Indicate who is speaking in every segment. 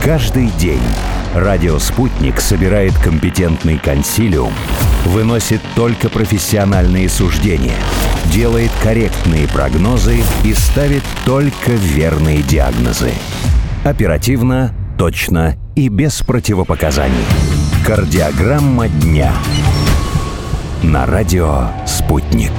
Speaker 1: Каждый день радио «Спутник» собирает компетентный консилиум, выносит только профессиональные суждения, делает корректные прогнозы и ставит только верные диагнозы. Оперативно, точно и без противопоказаний. Кардиограмма дня. На радио «Спутник».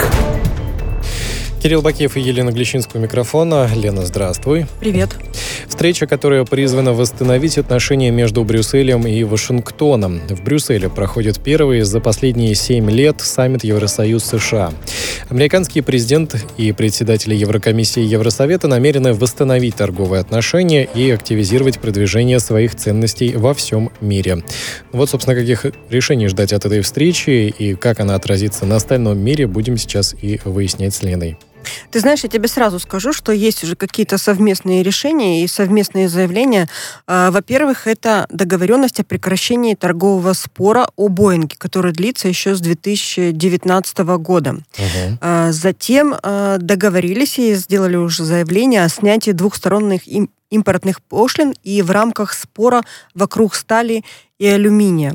Speaker 2: Кирилл Бакеев и Елена Глещинская у микрофона. Лена, здравствуй.
Speaker 3: Привет.
Speaker 2: Встреча, которая призвана восстановить отношения между Брюсселем и Вашингтоном. В Брюсселе проходит первый за последние 7 лет саммит Евросоюз-США. Американский президент и председатели Еврокомиссии и Евросовета намерены восстановить торговые отношения и активизировать продвижение своих ценностей во всем мире. Вот, собственно, каких решений ждать от этой встречи и как она отразится на остальном мире, будем сейчас и выяснять с Леной.
Speaker 3: Ты знаешь, я тебе сразу скажу, что есть уже какие-то совместные решения и совместные заявления. Во-первых, это договоренность о прекращении торгового спора о Боинге, который длится еще с 2019 года. Затем договорились и сделали уже заявление о снятии двухсторонних импортных пошлин и в рамках спора вокруг стали и алюминия.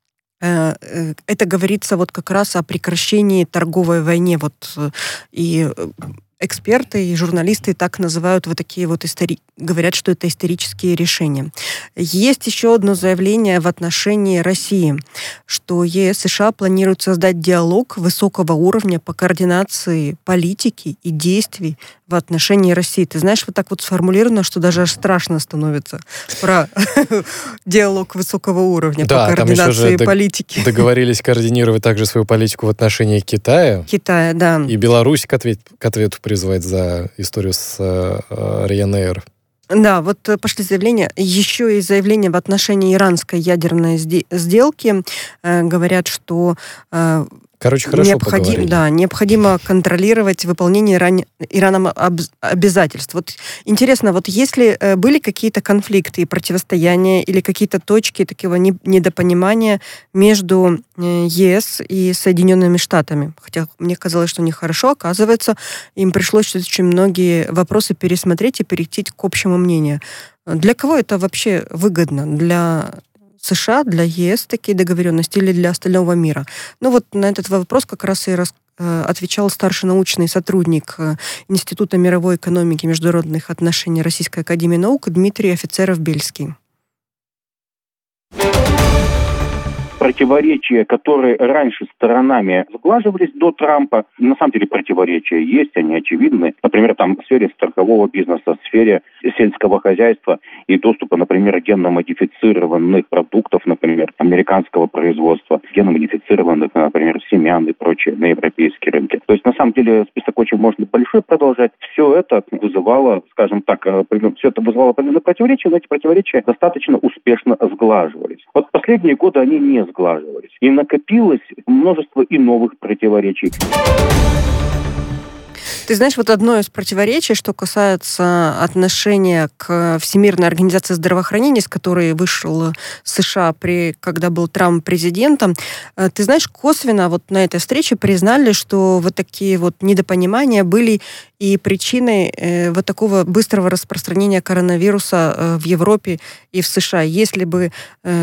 Speaker 3: Это говорится вот как раз о прекращении торговой войне. И эксперты и журналисты так называют вот такие вот говорят, что это исторические решения. Есть еще одно заявление в отношении России, что ЕС и США планируют создать диалог высокого уровня по координации политики и действий в отношении России. Ты знаешь, вот так вот сформулировано, что даже аж страшно становится про диалог высокого уровня по координации политики.
Speaker 2: Договорились координировать также свою политику в отношении Китая.
Speaker 3: Китая, да.
Speaker 2: И Беларусь к ответу призвать за историю с Ryanair.
Speaker 3: Да, вот пошли заявления. Еще и заявления в отношении иранской ядерной сделки. Говорят, что необходимо контролировать выполнение Ираном обязательств. Вот интересно, вот если были какие-то конфликты и противостояния или какие-то точки такого недопонимания между ЕС и Соединенными Штатами, хотя мне казалось, что нехорошо, оказывается, им пришлось очень многие вопросы пересмотреть и перейти к общему мнению. Для кого это вообще выгодно? Для США, для ЕС такие договоренности или для остального мира? Ну вот на этот вопрос как раз и отвечал старший научный сотрудник Института мировой экономики и международных отношений Российской академии наук Дмитрий Офицеров-Бельский.
Speaker 4: Противоречия, которые раньше сторонами сглаживались до Трампа, на самом деле противоречия есть, они очевидны. Например, там в сфере страхового бизнеса, в сфере сельского хозяйства и доступа, например, генно-модифицированных продуктов, например, американского производства, генно-модифицированных, например, семян и прочее на европейские рынки. То есть, на самом деле, список очень можно большой продолжать. Все это вызывало, скажем так, определенные противоречия, но эти противоречия достаточно успешно сглаживались. Вот последние годы они не сглаживались. И накопилось множество и новых противоречий.
Speaker 3: Ты знаешь, вот одно из противоречий, что касается отношения к Всемирной организации здравоохранения, с которой вышел США, когда был Трамп президентом, ты знаешь, косвенно вот на этой встрече признали, что вот такие вот недопонимания были и причиной вот такого быстрого распространения коронавируса в Европе и в США. Если бы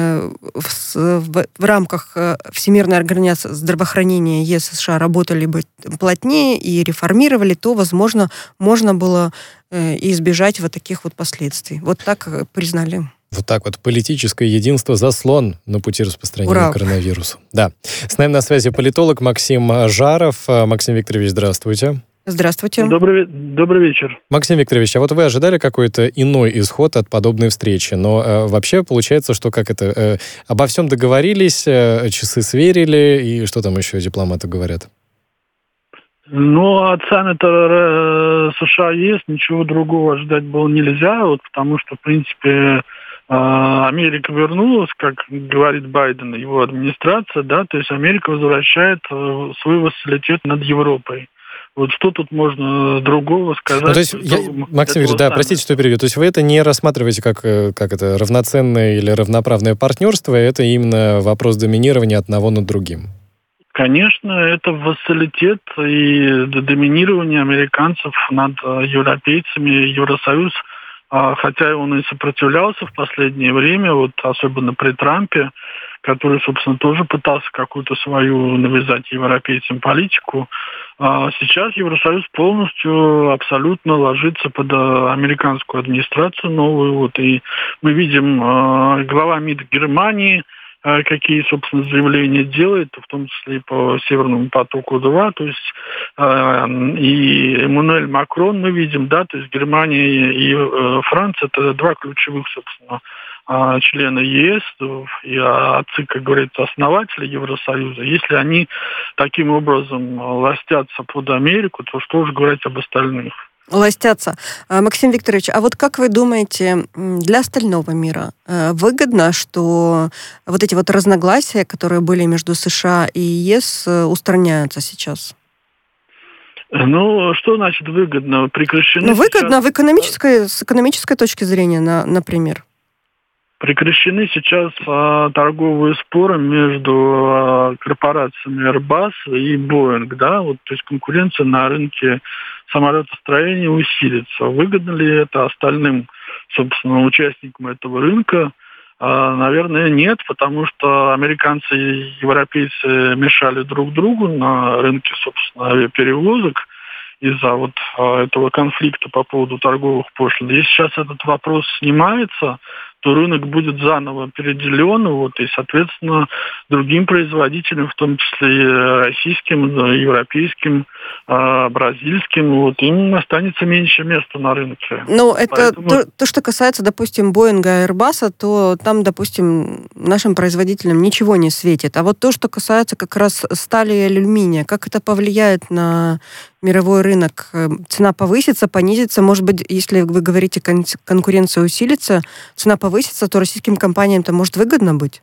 Speaker 3: в рамках Всемирной организации здравоохранения ЕС и США работали бы плотнее и реформировали, то, возможно, можно было избежать вот таких вот последствий. Вот так признали.
Speaker 2: Вот так вот. Политическое единство — заслон на пути распространения коронавируса. Да. С нами на связи политолог Максим Жаров. Максим Викторович, здравствуйте.
Speaker 3: Здравствуйте.
Speaker 5: Добрый вечер.
Speaker 2: Максим Викторович, а вот вы ожидали какой-то иной исход от подобной встречи? Но вообще получается, что обо всем договорились, часы сверили, и что там еще дипломаты говорят?
Speaker 5: Ну, от саммита США-ЕС ничего другого ожидать было нельзя, потому что, в принципе, Америка вернулась, как говорит Байден, его администрация, да, то есть Америка возвращает свой вассалитет над Европой. Вот что тут можно другого сказать?
Speaker 2: Ну, то есть, Максим Викторович, простите, что я перебью. То есть вы это не рассматриваете как это равноценное или равноправное партнерство, это именно вопрос доминирования одного над другим?
Speaker 5: Конечно, это вассалитет и доминирование американцев над европейцами. Евросоюз хотя он и сопротивлялся в последнее время, вот особенно при Трампе, который, собственно, тоже пытался какую-то свою навязать европейцам политику. Сейчас Евросоюз полностью, абсолютно ложится под американскую администрацию новую. Вот, и мы видим, глава МИД Германии какие, собственно, заявления делает, в том числе и по Северному потоку-2, то есть и Эммануэль Макрон мы видим, да, то есть Германия и Франция, это два ключевых, собственно, члена ЕС и отцы, как говорится, основатели Евросоюза. Если они таким образом ластятся под Америку, то что же говорить об остальных?
Speaker 3: Ластятся. Максим Викторович, а вот как вы думаете, для остального мира выгодно, что вот эти вот разногласия, которые были между США и ЕС, устраняются сейчас?
Speaker 5: Ну, что значит выгодно? Прекращены
Speaker 3: выгодно сейчас... с экономической точки зрения, например.
Speaker 5: Прекращены сейчас торговые споры между корпорациями Airbus и Boeing, да, вот, то есть конкуренция на рынке самолетостроения усилится. Выгодно ли это остальным, собственно, участникам этого рынка? Наверное, нет, потому что американцы и европейцы мешали друг другу на рынке, собственно, авиаперевозок из-за вот этого конфликта по поводу торговых пошлин. Если сейчас этот вопрос снимается, то рынок будет заново переделен, вот, и, соответственно, другим производителям, в том числе и российским, европейским, бразильским, вот, им останется меньше места на рынке.
Speaker 3: Ну, это то, что касается, допустим, Боинга и Airbus, то там, допустим, нашим производителям ничего не светит. А вот то, что касается как раз стали и алюминия, как это повлияет на мировой рынок? Цена повысится, понизится? Может быть, если вы говорите, конкуренция усилится, цена повысится, то российским компаниям-то может выгодно быть?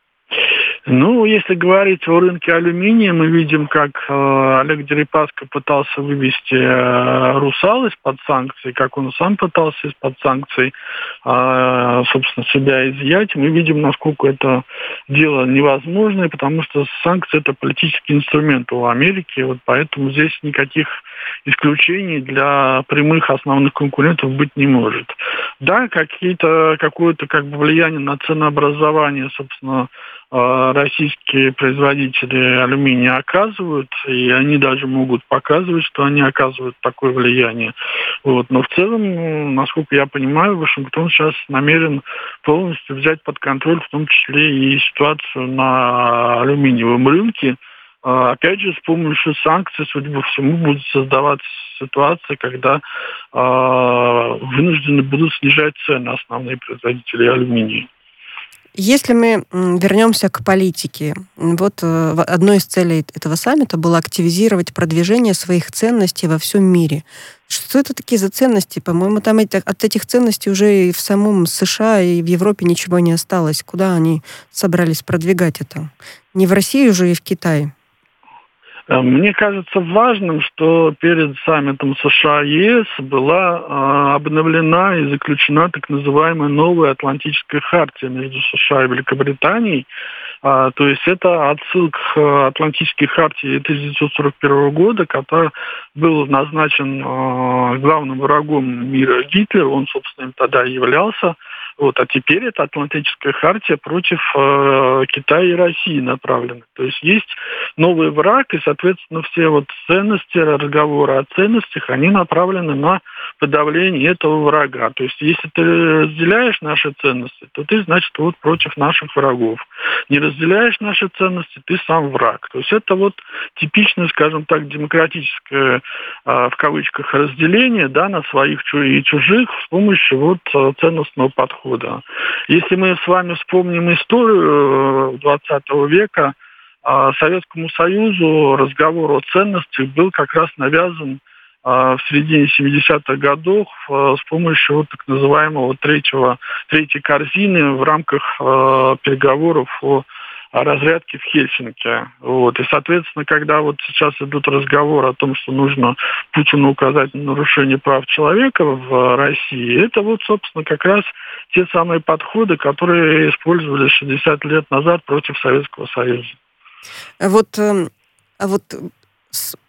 Speaker 5: Ну, если говорить о рынке алюминия, мы видим, как Олег Дерипаска пытался вывести «Русал» из-под санкций, как он сам пытался из-под санкций, собственно, себя изъять. Мы видим, насколько это дело невозможное, потому что санкции – это политический инструмент у Америки, вот поэтому здесь никаких исключений для прямых основных конкурентов быть не может. Да, какое-то как бы влияние на ценообразование, собственно, российские производители алюминия оказывают, и они даже могут показывать, что они оказывают такое влияние. Вот. Но в целом, насколько я понимаю, Вашингтон сейчас намерен полностью взять под контроль, в том числе и ситуацию на алюминиевом рынке. Опять же, с помощью санкций, судя по всему, будет создаваться ситуация, когда вынуждены будут снижать цены основные производители алюминия.
Speaker 3: Если мы вернемся к политике, вот одной из целей этого саммита было активизировать продвижение своих ценностей во всем мире. Что это такие за ценности? По-моему, там от этих ценностей уже и в самом США, и в Европе ничего не осталось. Куда они собрались продвигать это? Не в России уже, и в Китае.
Speaker 5: Мне кажется важным, что перед саммитом США-ЕС была обновлена и заключена так называемая новая Атлантическая хартия между США и Великобританией. То есть это отсылка к Атлантической хартии 1941 года, который был назначен главным врагом мира Гитлер, он, собственно, им тогда и являлся. Вот, а теперь это Атлантическая хартия против Китая и России направлена. То есть есть новый враг, и, соответственно, все вот ценности, разговоры о ценностях, они направлены на подавление этого врага. То есть если ты разделяешь наши ценности, то ты, значит, вот против наших врагов. Не разделяешь наши ценности, ты сам враг. То есть это вот типичное, скажем так, демократическое, в кавычках, разделение, да, на своих и чужих с помощью вот ценностного подхода. Если мы с вами вспомним историю 20 века, Советскому Союзу разговор о ценностях был как раз навязан в середине 70-х годов с помощью вот так называемого третьей корзины в рамках переговоров о разрядки в Хельсинки. Вот. И, соответственно, когда вот сейчас идут разговоры о том, что нужно Путину указать на нарушение прав человека в России, это вот, собственно, как раз те самые подходы, которые использовались 60 лет назад против Советского Союза.
Speaker 3: Вот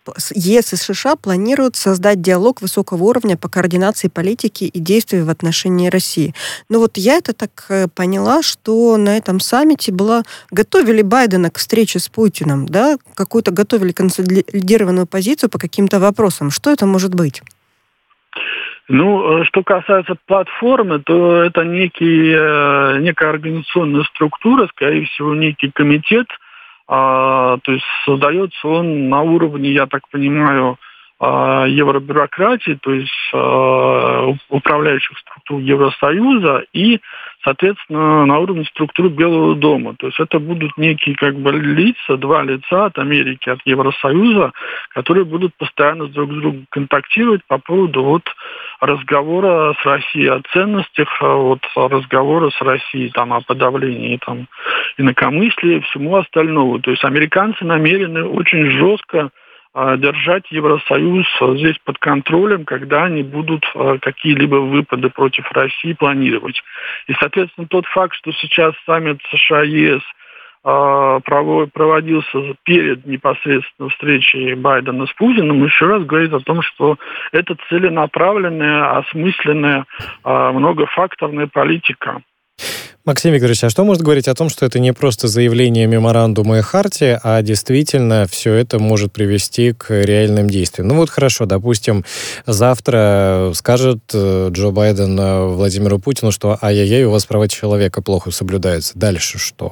Speaker 3: ЕС и США планируют создать диалог высокого уровня по координации политики и действий в отношении России. Но вот я это так поняла, что на этом саммите готовили Байдена к встрече с Путиным, да? Какую-то готовили консолидированную позицию по каким-то вопросам. Что это может быть?
Speaker 5: Ну, что касается платформы, то это некая организационная структура, скорее всего, некий комитет. То есть создается он на уровне, я так понимаю, евробюрократии, то есть управляющих структур Евросоюза и, соответственно, на уровне структуры Белого дома. То есть это будут некие лица, два лица от Америки, от Евросоюза, которые будут постоянно друг с другом контактировать по поводу разговора с Россией о ценностях, разговора с Россией о подавлении инакомыслия и всему остальному. То есть американцы намерены очень жестко держать Евросоюз здесь под контролем, когда они будут какие-либо выпады против России планировать. И, соответственно, тот факт, что сейчас саммит США-ЕС проводился перед непосредственно встречей Байдена с Путиным, еще раз говорит о том, что это целенаправленная, осмысленная, многофакторная политика.
Speaker 2: Максим Викторович, а что может говорить о том, что это не просто заявление меморандума и хартии, а действительно все это может привести к реальным действиям? Ну вот хорошо, допустим, завтра скажет Джо Байден Владимиру Путину, что ай-яй-яй, у вас права человека плохо соблюдаются. Дальше что?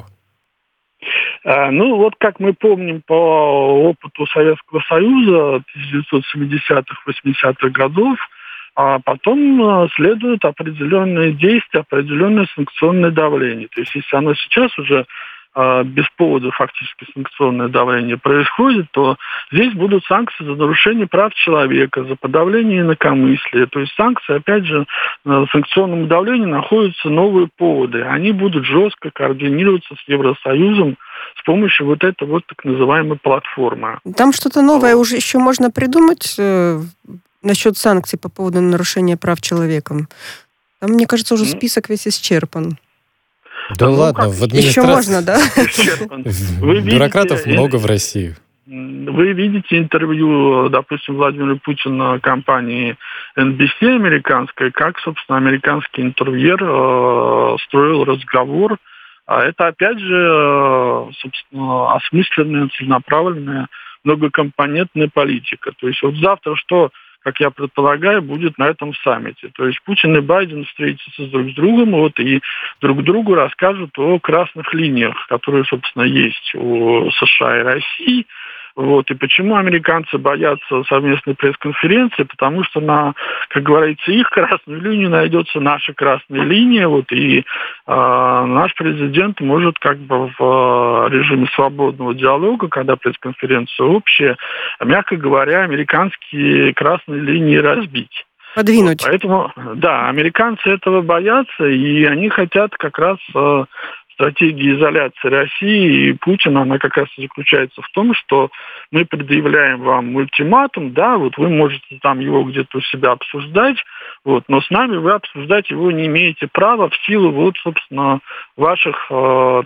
Speaker 5: Ну вот как мы помним по опыту Советского Союза 1970-х, 80-х годов, а потом следует определенные действия, определенное санкционное давление. То есть если оно сейчас уже без повода фактически санкционное давление происходит, то здесь будут санкции за нарушение прав человека, за подавление инакомыслия. То есть санкции, опять же, на санкционном давлении находятся новые поводы. Они будут жестко координироваться с Евросоюзом с помощью этой так называемой платформы.
Speaker 3: Там что-то новое уже еще можно придумать насчет санкций по поводу нарушения прав человека. Там, мне кажется, уже список весь исчерпан.
Speaker 2: Да ладно, в администрации...
Speaker 3: Еще можно, да?
Speaker 2: Бюрократов много в России.
Speaker 5: Вы видите интервью, допустим, Владимира Путина компании NBC американской, как, собственно, американский интервьюер строил разговор. А это, опять же, собственно, осмысленная, целенаправленная, многокомпонентная политика. То есть завтра что, как я предполагаю, будет на этом саммите. То есть Путин и Байден встретятся друг с другом и друг другу расскажут о красных линиях, которые, собственно, есть у США и России. И почему американцы боятся совместной пресс-конференции? Потому что как говорится, их красную линию найдется наша красная линия, и наш президент может в режиме свободного диалога, когда пресс-конференция общая, мягко говоря, американские красные линии разбить.
Speaker 3: Подвинуть.
Speaker 5: Поэтому, да, американцы этого боятся, и они хотят как раз... Стратегия изоляции России и Путина, она как раз и заключается в том, что мы предъявляем вам ультиматум, да, вы можете его где-то у себя обсуждать, но с нами вы обсуждать его не имеете права в силу, собственно, вашего,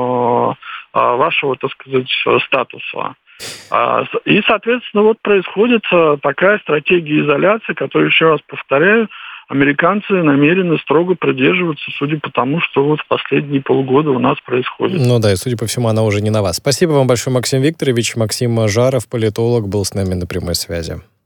Speaker 5: так сказать, статуса. И, соответственно, происходит такая стратегия изоляции, которую, еще раз повторяю, американцы намерены строго придерживаться, судя по тому, что в последние полгода у нас происходит.
Speaker 2: Ну да, и судя по всему, она уже не на вас. Спасибо вам большое, Максим Викторович. Максим Жаров, политолог, был с нами на прямой связи.